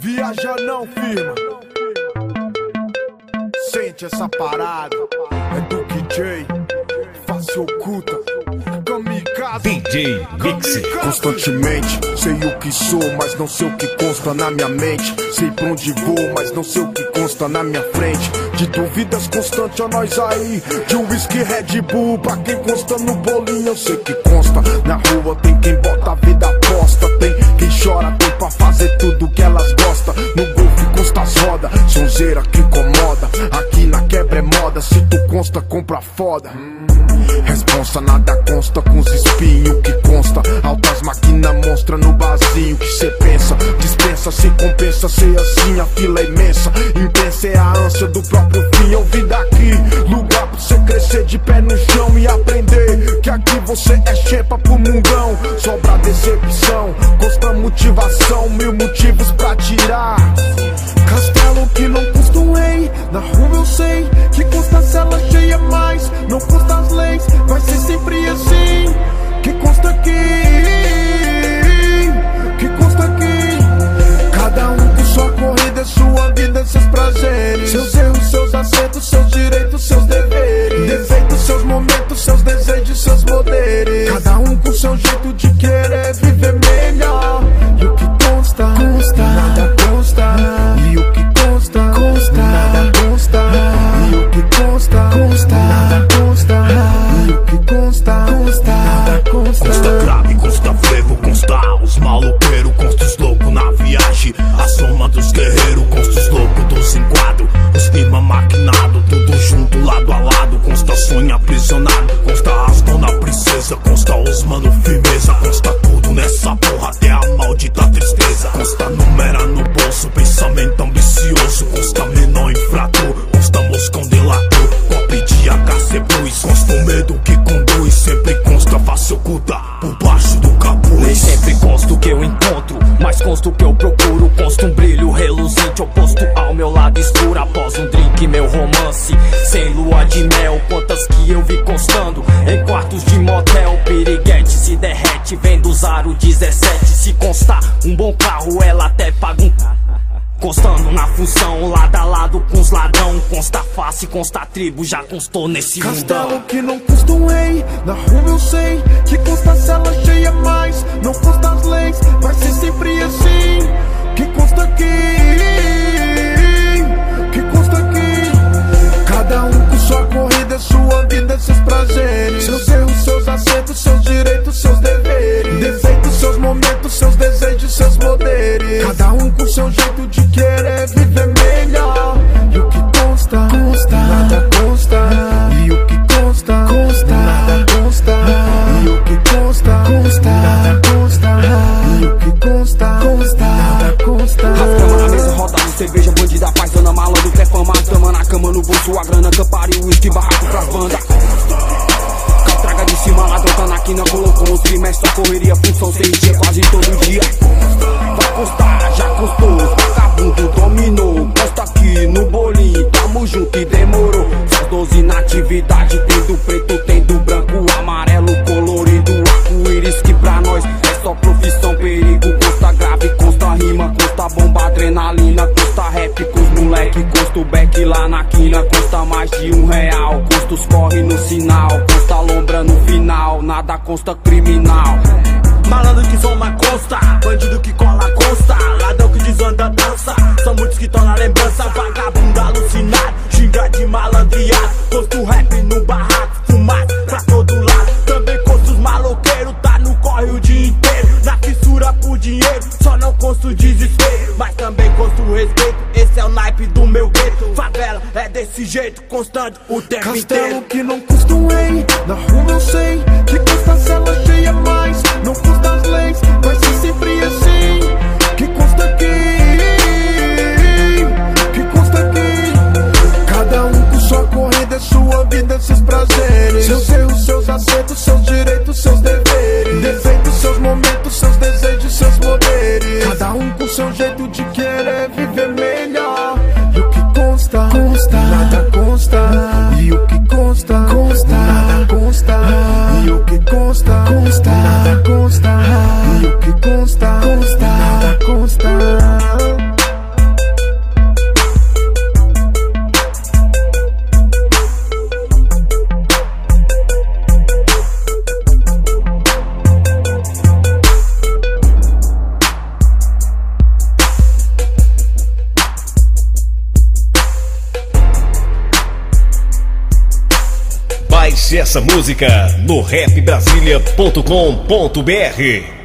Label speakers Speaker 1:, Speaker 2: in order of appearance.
Speaker 1: Viaja não, firma. Sente essa parada. É do DJ Face Oculta, Kamikaze,
Speaker 2: DJ Mix.
Speaker 1: Constantemente sei o que sou, mas não sei o que consta na minha mente. Sei pra onde vou, mas não sei o que consta na minha frente. De dúvidas constantes a nós aí, de whisky Red Bull pra quem consta no bolinho. Eu sei que consta, na rua tem quem bota a vida aposta. Tem quem chora, tem pra fazer tudo que elas gostam. No golfe consta as roda, sonzeira que incomoda. Aqui na quebra é moda, se tu consta, compra foda. Responsa, nada consta com os espinhos que consta. Altas máquinas monstra no vazio que cê pensa. Dispensa, se compensa, ser assim a fila é imensa. Intensa é a ânsia do próprio fim. Eu vim daqui, lugar pra cê crescer de pé no chão e aprender que aqui você é chepa pro mundão. Sobra decepção, consta motivação, mil motivos pra tirar. Castelo que não custa um rei, na rua eu sei que consta a cela cheia, mas não consta as leis. Vai ser sempre assim, que consta aqui, que consta aqui. Cada um com sua corrida, sua vida, seus prazeres, seus erros, seus acertos, seus direitos, seus deveres, defeitos, seus momentos, seus desejos, seus poderes. Cada um com seu jeito de querer viver melhor. E o que consta, consta, nada consta. E o que consta, consta, nada consta. E o que consta, consta, nada consta. E o que consta, consta, nada consta.
Speaker 2: Consta grave, consta frevo, consta os maloqueiros, consta os loucos na viagem, a soma dos guerreiros, consta os loucos dos enquadros, os clima maquinado, tudo junto, lado a lado. Consta sonho aprisionado, consta as dona princesa, consta os mano firmeza, consta tudo nessa porra, até a maldita tristeza. Consta número no bolso, pensamento ambicioso, consta menor infrator, consta moscão delator, copo de HC Plus, consta o medo que conduz, sempre consta face oculta por baixo do capuz.
Speaker 3: Nem sempre consta o que eu encontro, mas consta o que eu procuro. Consta um brilho reluzente oposto ao meu lado escuro. Após um drink, meu romance sem lua de mel. Quantas que eu vi constando em quartos de motel. Piriguete se derrete vendo usar o 17. Se constar um bom carro, ela até paga um. Constando na função, lado a lado com os ladrão. Consta face, consta tribo, já constou nesse mundão.
Speaker 1: Castelo que não custa um rei, na rua eu sei que consta a cela cheia, mas não consta as leis. Vai ser sempre assim, que consta aqui, que consta aqui. Cada um com sua corrida, sua vida, seus prazeres, seus erros, seus acertos, seus direitos, seus deveres, defeitos, seus momentos, seus desejos, seus poderes. Cada um com seu jeito de querer viver melhor. E o que consta, consta, nada consta. E o que consta, consta, nada consta. E o que consta, consta, nada consta. E o que consta, consta, nada consta.
Speaker 4: Rascama na mesa, roda de cerveja, bandida, paisana, malandro, quer fama, dama na cama, no bolso, a grana, campari, uísque, barraco pras bandas. Traga de cima, ladrão tá na quina, colocou os trimestres, a correria, função, 6 dias, quase todo dia. Vai constar, já constou, vagabundo dominou. Consta aqui no bolinho, tamo junto e demorou. São 12 na atividade, tem do preto, tem do branco, amarelo, colorido, arco-íris que pra nós é só profissão, perigo. Consta grave, consta rima, consta bomba, adrenalina, consta rap com os moleque, consta o back lá na quina, consta mais de R$1, consta os corre no sinal, consta lombra no final, nada consta criminal.
Speaker 3: Malandro que soma consta, bandido que cola consta, ladrão que desanda dança, são muitos que estão na lembrança. Vagabundo alucinado, xinga de malandreado, consta o rap no barraco, fumar pra todo lado. Também consta os maloqueiros, tá no corre o dia inteiro, na fissura por dinheiro, só não consta o desespero. Mas também consta o respeito, esse é o naipe do meu gueto. Favela é desse jeito, constante o tempo inteiro.
Speaker 1: Castelo que não custa um rei, na rua eu sei que consta a cela cheia, mas não consta as leis. Vai ser sempre assim, que consta aqui, que consta aqui. Cada um com sua corrida, sua vida, seus prazeres, seus erros, seus acertos, seus direitos, seus deveres, defeitos, seus momentos, seus desejos, seus poderes. Cada um com seu jeito de querer viver melhor. E o que consta, consta, nada consta. E o que consta, consta, nada consta. E o que consta, consta, nada consta. E o que consta, consta, nada consta.
Speaker 5: Acesse essa música no rapbrasilia.com.br.